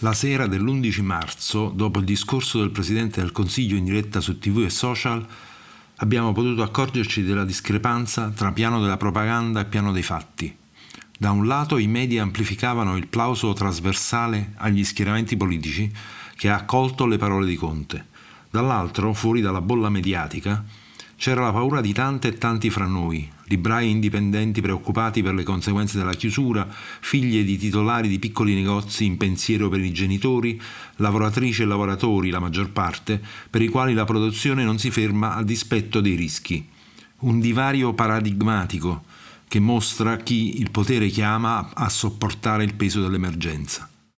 La sera dell'11 marzo, dopo il discorso del Presidente del Consiglio in diretta su TV e social, abbiamo potuto accorgerci della discrepanza tra piano della propaganda e piano dei fatti. Da un lato i media amplificavano il plauso trasversale agli schieramenti politici che ha accolto le parole di Conte. Dall'altro, fuori dalla bolla mediatica, c'era la paura di tante e tanti fra noi, librai indipendenti preoccupati per le conseguenze della chiusura, figlie di titolari di piccoli negozi in pensiero per i genitori, lavoratrici e lavoratori, la maggior parte, per i quali la produzione non si ferma a dispetto dei rischi. Un divario paradigmatico che mostra chi il potere chiama a sopportare il peso dell'emergenza.